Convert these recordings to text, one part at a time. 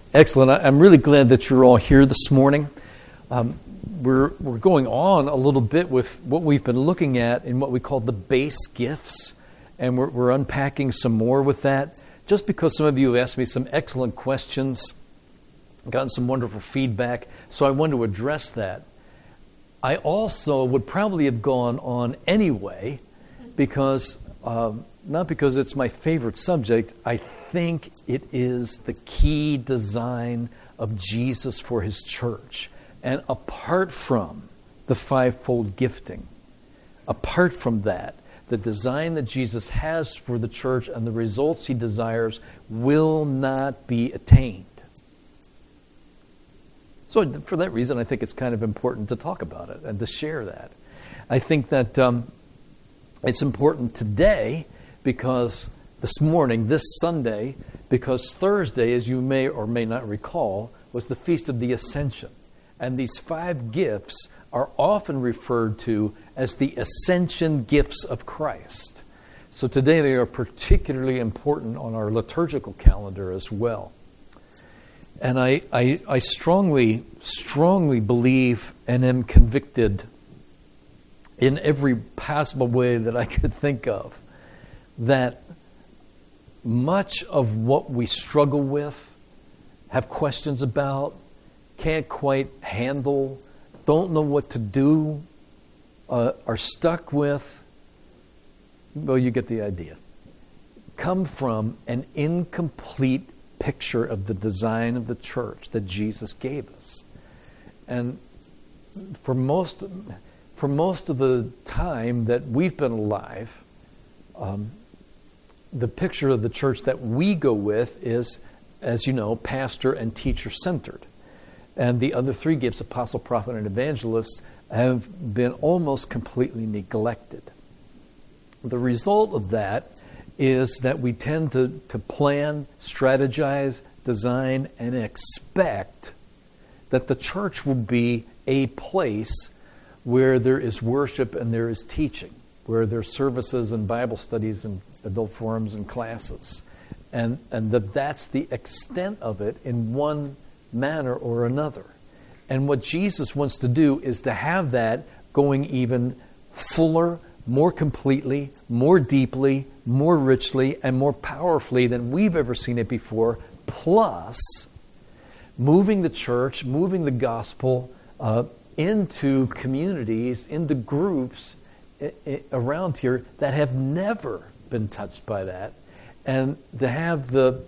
Excellent. I'm really glad that you're all here this morning. We're going on a little bit with what we've been looking at in what we call the base gifts, and we're unpacking some more with that. Just because some of you have asked me some excellent questions, gotten some wonderful feedback, so I want to address that. I also would probably have gone on anyway, because not because it's my favorite subject. I think it is the key design of Jesus for his church. And apart from the fivefold gifting, apart from that, the design that Jesus has for the church and the results he desires will not be attained. So for that reason, I think it's kind of important to talk about it and to share that. I think that it's important today because this morning, this Sunday, because Thursday, as you may or may not recall, was the Feast of the Ascension. And these 5 gifts are often referred to as the ascension gifts of Christ. So today they are particularly important on our liturgical calendar as well. And I strongly, strongly believe and am convicted in every possible way that I could think of that much of what we struggle with, have questions about, can't quite handle, don't know what to do, are stuck with, well, you get the idea, come from an incomplete picture of the design of the church that Jesus gave us. And for most of the time that we've been alive, the picture of the church that we go with is, as you know, pastor and teacher-centered. And the other 3 gifts, apostle, prophet, and evangelist, have been almost completely neglected. The result of that is that we tend to plan, strategize, design, and expect that the church will be a place where there is worship and there is teaching, where there are services and Bible studies and adult forums and classes. And that's the extent of it in one manner or another. And what Jesus wants to do is to have that going even fuller, more completely, more deeply, more richly, and more powerfully than we've ever seen it before, plus moving the church, moving the gospel into communities, into groups around here that have never been touched by that, and to have the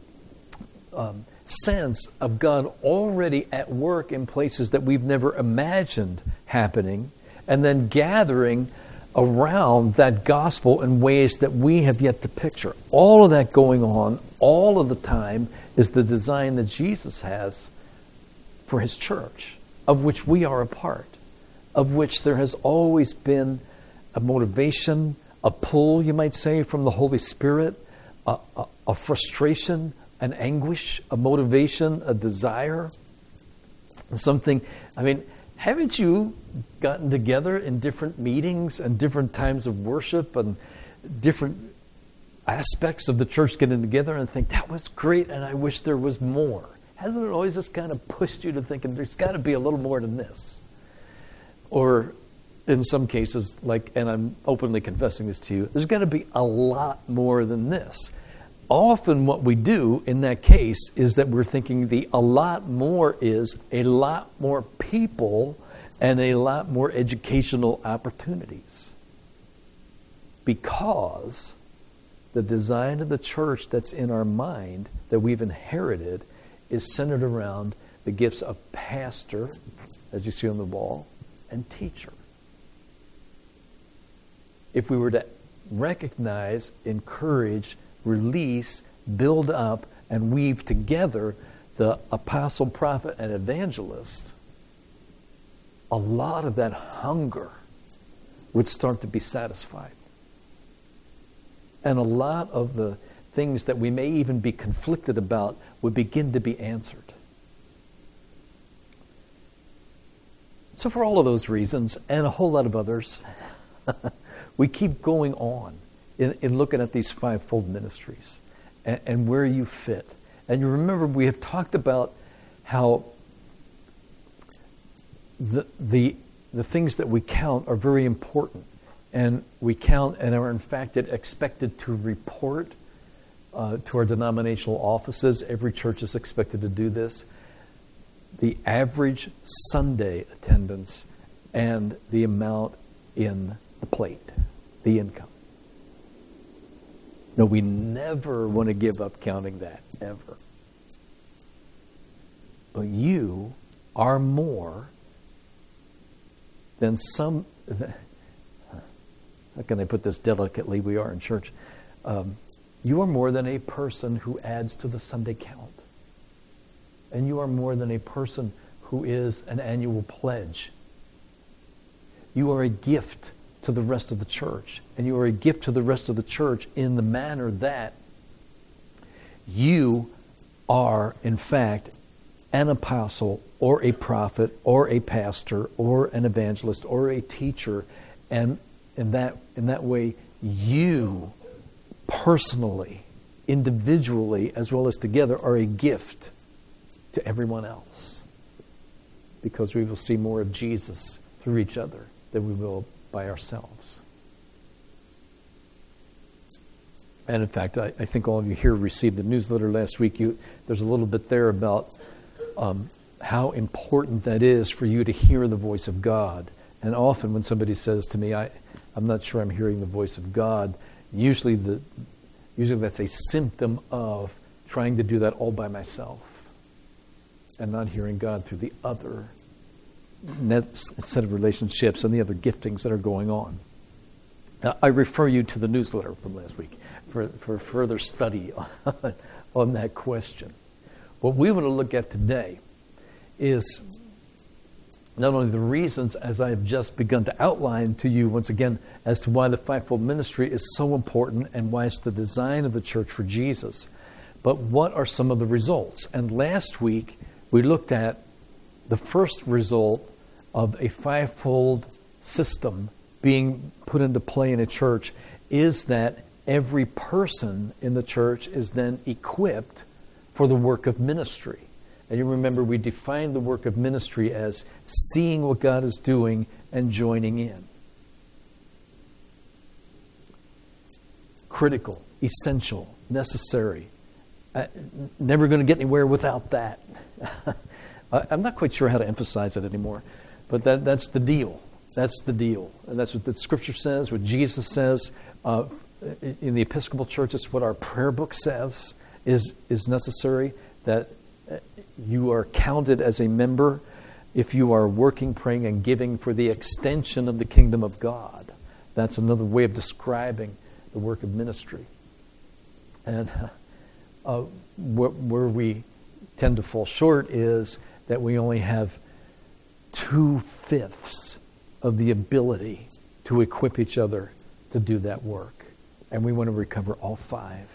sense of God already at work in places that we've never imagined happening, and then gathering around that gospel in ways that we have yet to picture. All of that going on all of the time is the design that Jesus has for his church, of which we are a part, of which there has always been a motivation, a pull, you might say, from the Holy Spirit, a frustration, an anguish, a motivation, a desire, something. I mean, haven't you gotten together in different meetings and different times of worship and different aspects of the church getting together and think, that was great and I wish there was more? Hasn't it always just kind of pushed you to thinking there's got to be a little more than this? Or in some cases, like, and I'm openly confessing this to you, there's got to be a lot more than this. Often what we do in that case is that we're thinking the a lot more is a lot more people and a lot more educational opportunities. Because the design of the church that's in our mind, that we've inherited, is centered around the gifts of pastor, as you see on the wall, and teacher. If we were to recognize, encourage, release, build up, and weave together the apostle, prophet, and evangelist, a lot of that hunger would start to be satisfied. And a lot of the things that we may even be conflicted about would begin to be answered. So for all of those reasons, and a whole lot of others, we keep going on in looking at these fivefold ministries and where you fit And you remember we have talked about how the things that we count are very important. And we count and are in fact expected to report to our denominational offices. Every church is expected to do this. The average Sunday attendance and the amount in the plate, the income. No, we never want to give up counting that, ever. But you are more than some... How can I put this delicately? We are in church. You are more than a person who adds to the Sunday count. And you are more than a person who is an annual pledge. You are a gift to the rest of the church. And you are a gift to the rest of the church in the manner that you are, in fact, an apostle or a prophet or a pastor or an evangelist or a teacher. And in that way, you personally, individually, as well as together, are a gift to everyone else. Because we will see more of Jesus through each other than we will by ourselves. And in fact, I think all of you here received the newsletter last week. There's a little bit there about how important that is for you to hear the voice of God. And often when somebody says to me, I'm not sure I'm hearing the voice of God, usually that's a symptom of trying to do that all by myself and not hearing God through the other set of relationships and the other giftings that are going on. Now, I refer you to the newsletter from last week for further study on that question. What we want to look at today is not only the reasons, as I have just begun to outline to you once again, as to why the fivefold ministry is so important and why it's the design of the church for Jesus, but what are some of the results? And last week, we looked at the first result of a fivefold system being put into play in a church is that every person in the church is then equipped for the work of ministry. And you remember we defined the work of ministry as seeing what God is doing and joining in. Critical, essential, necessary. Never going to get anywhere without that. I'm not quite sure how to emphasize it anymore, but that's the deal. That's the deal. And that's what the Scripture says, what Jesus says. In the Episcopal Church, it's what our prayer book says is necessary, that you are counted as a member if you are working, praying, and giving for the extension of the kingdom of God. That's another way of describing the work of ministry. And where we tend to fall short is that we only have 2/5 of the ability to equip each other to do that work. And we want to recover all 5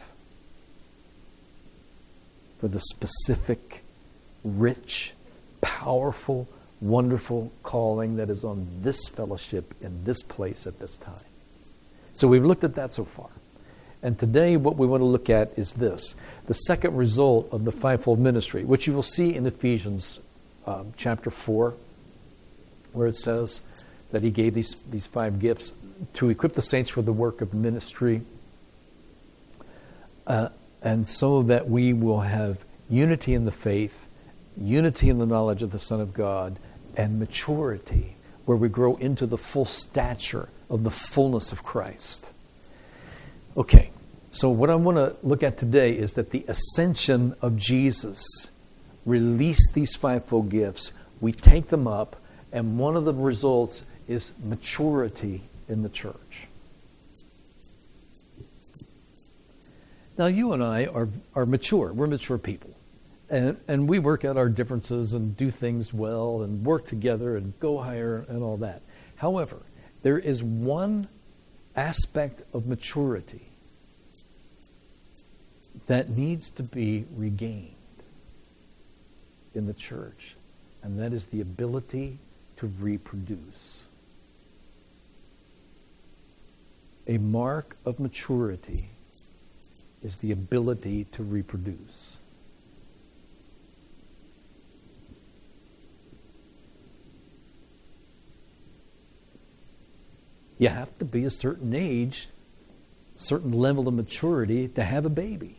for the specific, rich, powerful, wonderful calling that is on this fellowship in this place at this time. So we've looked at that so far. And today what we want to look at is this, the second result of the fivefold ministry, which you will see in Ephesians chapter 4, where it says that he gave these 5 gifts to equip the saints for the work of ministry, and so that we will have unity in the faith, unity in the knowledge of the Son of God, and maturity, where we grow into the full stature of the fullness of Christ. Okay, so what I want to look at today is that the ascension of Jesus released these fivefold gifts. We take them up, and one of the results is maturity in the church. Now, you and I are mature. We're mature people. And we work out our differences and do things well and work together and go higher and all that. However, there is one aspect of maturity that needs to be regained in the church, and that is the ability to reproduce. A mark of maturity is the ability to reproduce. You have to be a certain age, certain level of maturity to have a baby.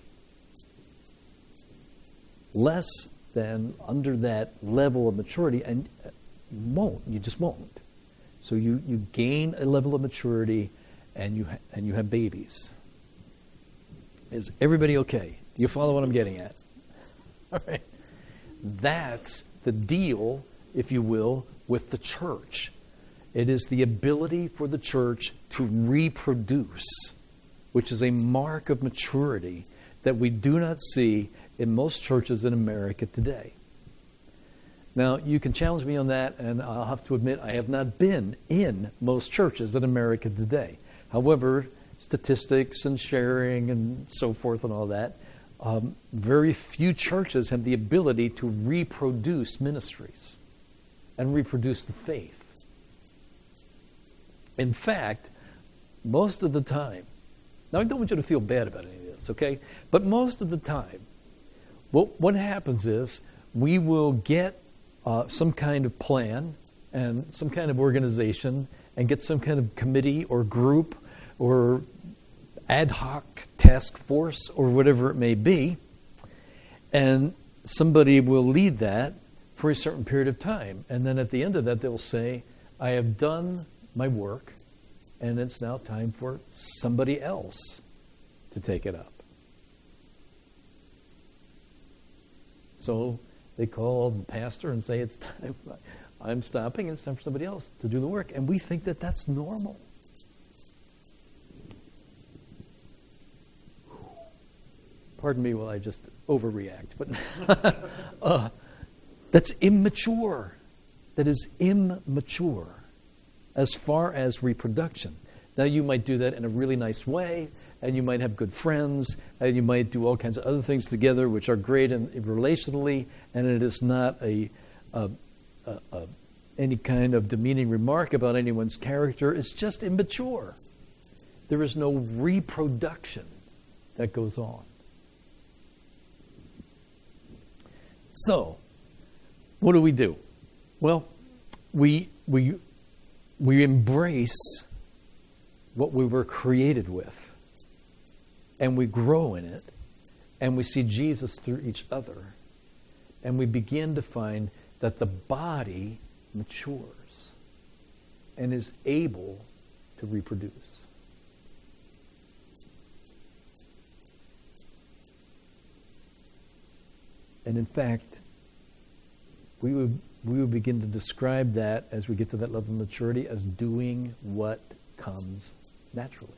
Less than under that level of maturity, and you just won't. So you gain a level of maturity, and you have babies. Is everybody okay? Do you follow what I'm getting at? All right. That's the deal, if you will, with the church. It is the ability for the church to reproduce, which is a mark of maturity that we do not see in most churches in America today. Now, you can challenge me on that, and I'll have to admit I have not been in most churches in America today. However, statistics and sharing and so forth and all that, very few churches have the ability to reproduce ministries and reproduce the faith. In fact, most of the time, now I don't want you to feel bad about any of this, okay? But most of the time, what happens is we will get some kind of plan and some kind of organization and get some kind of committee or group or ad hoc task force or whatever it may be, and somebody will lead that for a certain period of time. And then at the end of that, they'll say, I have done my work, and it's now time for somebody else to take it up. So they call the pastor and say, it's time, I'm stopping, and it's time for somebody else to do the work. And we think that that's normal. Pardon me while I just overreact, but that's immature. That is immature as far as reproduction. Now, you might do that in a really nice way, and you might have good friends, and you might do all kinds of other things together, which are great relationally, and it is not any kind of demeaning remark about anyone's character. It's just immature. There is no reproduction that goes on. So, what do? Well, we embrace what we were created with, and we grow in it, and we see Jesus through each other, and we begin to find that the body matures and is able to reproduce. And in fact, we would begin to describe that as we get to that level of maturity as doing what comes naturally.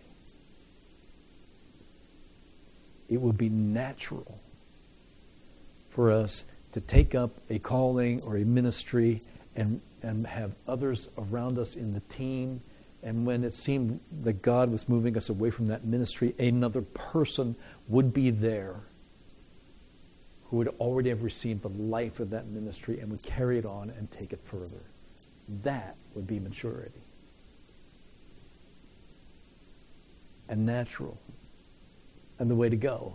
It would be natural for us to take up a calling or a ministry and have others around us in the team. And when it seemed that God was moving us away from that ministry, another person would be there who would already have received the life of that ministry and would carry it on and take it further. That would be maturity. And natural. And the way to go.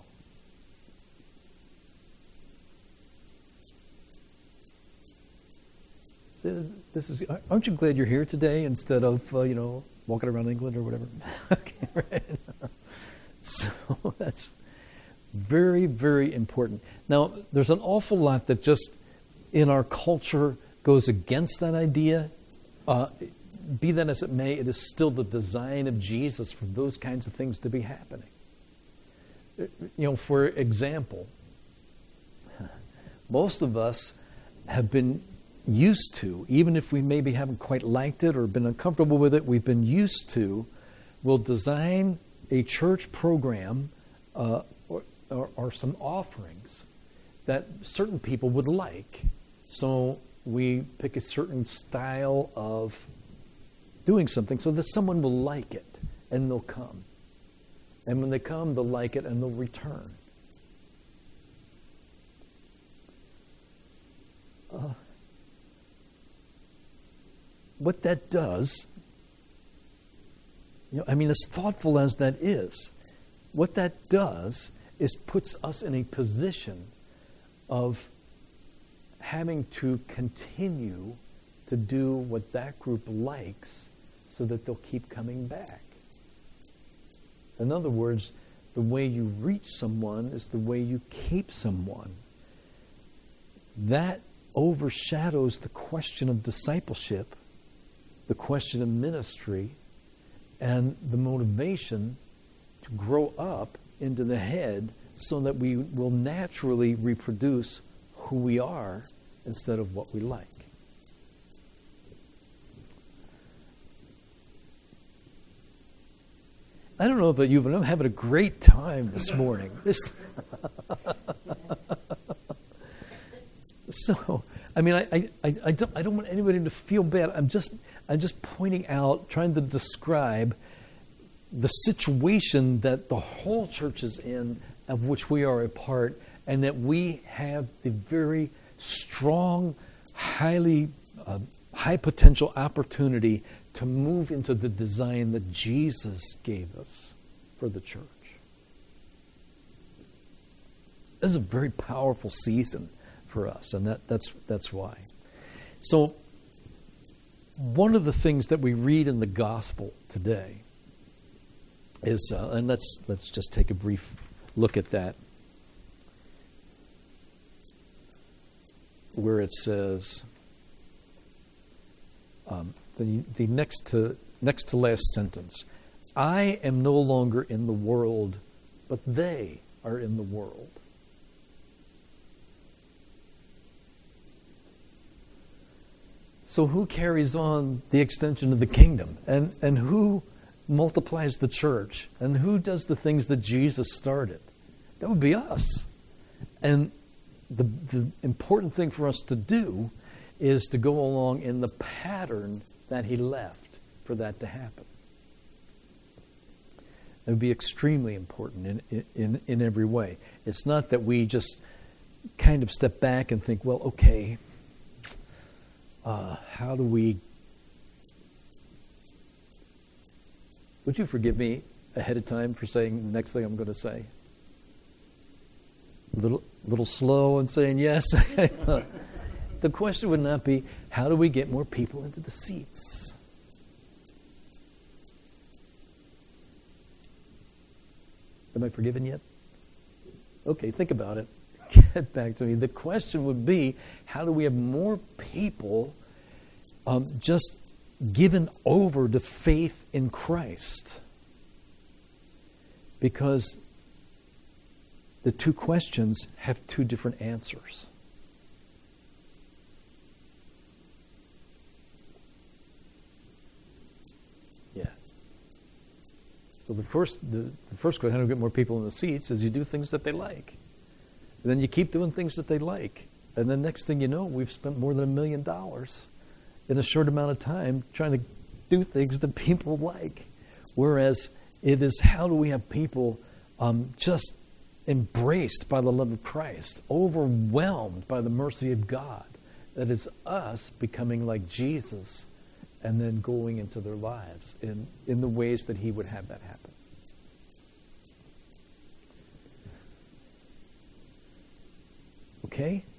Aren't you glad you're here today instead of, walking around England or whatever? Okay, right. So that's very, very important. Now, there's an awful lot that just in our culture goes against that idea. Be that as it may, it is still the design of Jesus for those kinds of things to be happening. For example, most of us have been used to, even if we maybe haven't quite liked it or been uncomfortable with it, we've been used to, we'll design a church program or some offerings that certain people would like. So we pick a certain style of doing something so that someone will like it and they'll come. And when they come, they'll like it and they'll return. What that does, as thoughtful as that is, what that does is puts us in a position of having to continue to do what that group likes so that they'll keep coming back. In other words, the way you reach someone is the way you keep someone. That overshadows the question of discipleship, the question of ministry, and the motivation to grow up into the head so that we will naturally reproduce who we are instead of what we like. I don't know about you, but I'm having a great time this morning. So, I mean, I don't want anybody to feel bad. I'm just pointing out, trying to describe the situation that the whole church is in, of which we are a part, and that we have the very strong, high potential opportunity to move into the design that Jesus gave us for the church. This is a very powerful season for us, and that's why. So, one of the things that we read in the gospel today is, and let's just take a brief look at that, where it says, the next to last sentence, I am no longer in the world, but they are in the world. So who carries on the extension of the kingdom? And who multiplies the church? And who does the things that Jesus started? That would be us. And the important thing for us to do is to go along in the pattern that he left for that to happen. It would be extremely important in every way. It's not that we just kind of step back and think, well, okay, how do we... Would you forgive me ahead of time for saying the next thing I'm going to say? A little slow in saying yes. The question would not be, how do we get more people into the seats? Am I forgiven yet? Okay, think about it. Get back to me. The question would be, how do we have more people just given over to faith in Christ? Because the two questions have two different answers. Yeah. So the first question, how do we get more people in the seats, is you do things that they like. And then you keep doing things that they like. And then next thing you know, we've spent more than $1 million in a short amount of time trying to do things that people like. Whereas it is, how do we have people just embraced by the love of Christ, overwhelmed by the mercy of God? That is us becoming like Jesus and then going into their lives in the ways that he would have that happen. Okay?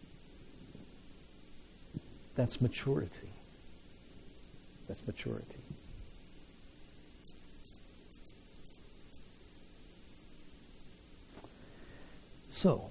That's maturity. That's maturity. So,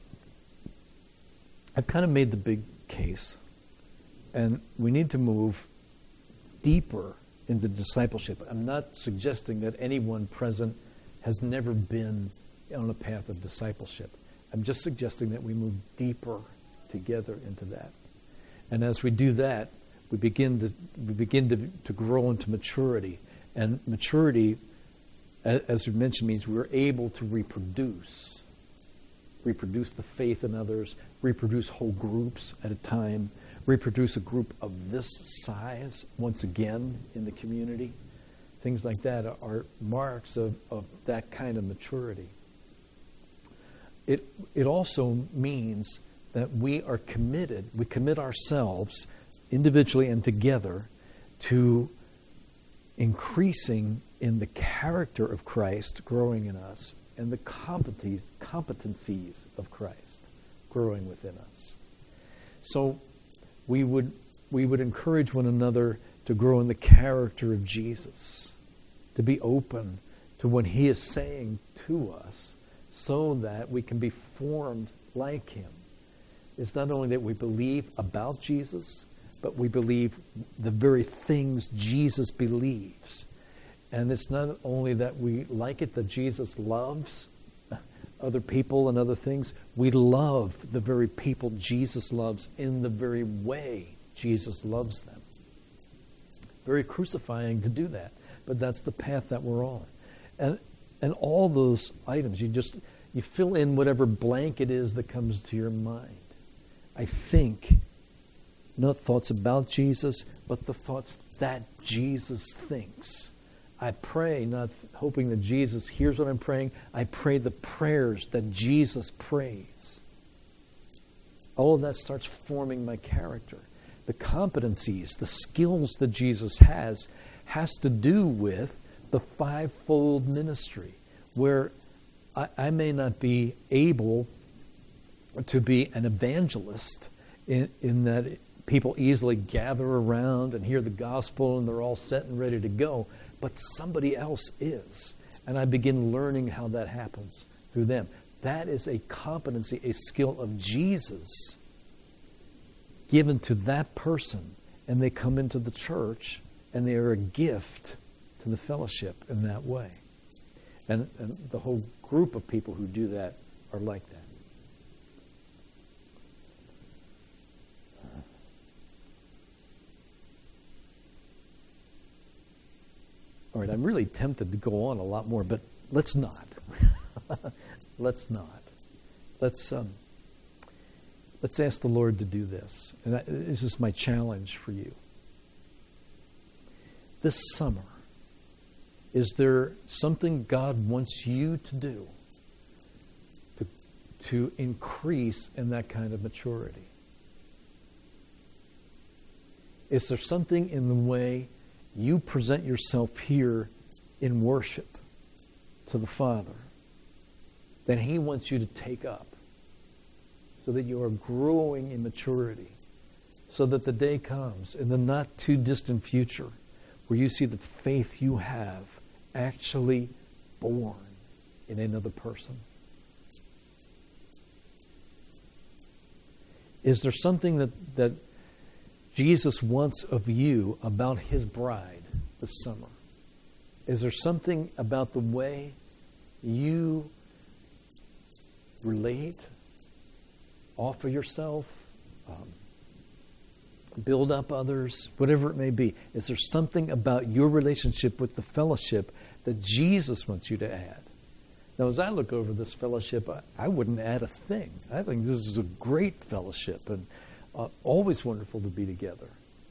I've kind of made the big case, and we need to move deeper into discipleship. I'm not suggesting that anyone present has never been on a path of discipleship. I'm just suggesting that we move deeper together into that. And as we do that, we begin to grow into maturity. And maturity, as we mentioned, means we're able to reproduce the faith in others, reproduce whole groups at a time, reproduce a group of this size once again in the community. Things like that are marks of that kind of maturity. It also means that we are committed, we commit ourselves individually and together to increasing in the character of Christ growing in us and the competencies of Christ growing within us. So we would encourage one another to grow in the character of Jesus, to be open to what he is saying to us so that we can be formed like him. It's not only that we believe about Jesus, but we believe the very things Jesus believes. And it's not only that we like it that Jesus loves other people and other things. We love the very people Jesus loves in the very way Jesus loves them. Very crucifying to do that, but that's the path that we're on. And all those items, you fill in whatever blank it is that comes to your mind. I think, not thoughts about Jesus, but the thoughts that Jesus thinks. I pray, not hoping that Jesus hears what I'm praying. I pray the prayers that Jesus prays. All of that starts forming my character. The competencies, the skills that Jesus has to do with the fivefold ministry, where I may not be able to be an evangelist in that people easily gather around and hear the gospel and they're all set and ready to go, but somebody else is. And I begin learning how that happens through them. That is a competency, a skill of Jesus given to that person, and they come into the church and they are a gift to the fellowship in that way. And the whole group of people who do that are like that. All right, I'm really tempted to go on a lot more, but let's not. Let's not. Let's ask the Lord to do this. And this is my challenge for you. This summer, is there something God wants you to do to increase in that kind of maturity? Is there something in the way you present yourself here in worship to the Father that he wants you to take up so that you are growing in maturity, so that the day comes in the not too distant future where you see the faith you have actually born in another person? Is there something that Jesus wants of you about his bride this summer? Is there something about the way you relate, offer yourself, build up others, whatever it may be? Is there something about your relationship with the fellowship that Jesus wants you to add? Now, as I look over this fellowship, I wouldn't add a thing. I think this is a great fellowship and always wonderful to be together.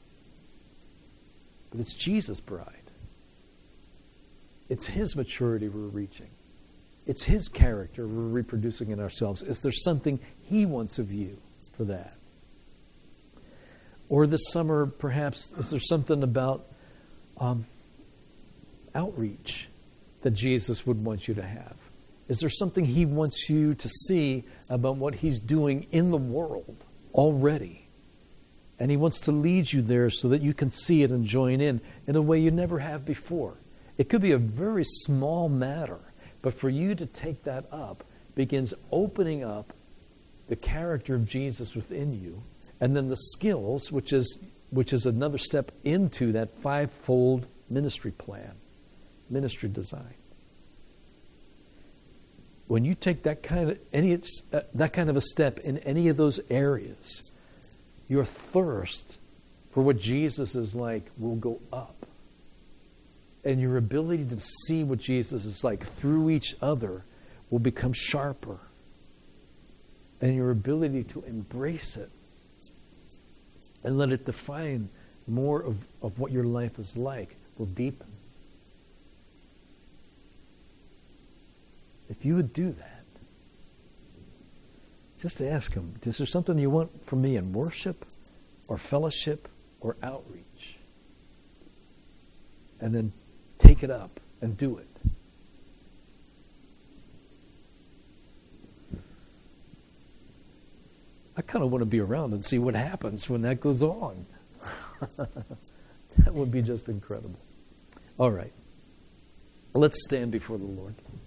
But it's Jesus' bride. It's his maturity we're reaching. It's his character we're reproducing in ourselves. Is there something he wants of you for that? Or this summer, perhaps, is there something about outreach that Jesus would want you to have? Is there something he wants you to see about what he's doing in the world already? And he wants to lead you there so that you can see it and join in a way you never have before. It could be a very small matter, but for you to take that up begins opening up the character of Jesus within you, and then the skills, which is another step into that fivefold ministry plan, ministry design. When you take that kind of a step in any of those areas, your thirst for what Jesus is like will go up. And your ability to see what Jesus is like through each other will become sharper. And your ability to embrace it and let it define more of what your life is like will deepen. If you would do that, just ask him, is there something you want from me in worship or fellowship or outreach? And then take it up and do it. I kind of want to be around and see what happens when that goes on. That would be just incredible. All right. Let's stand before the Lord.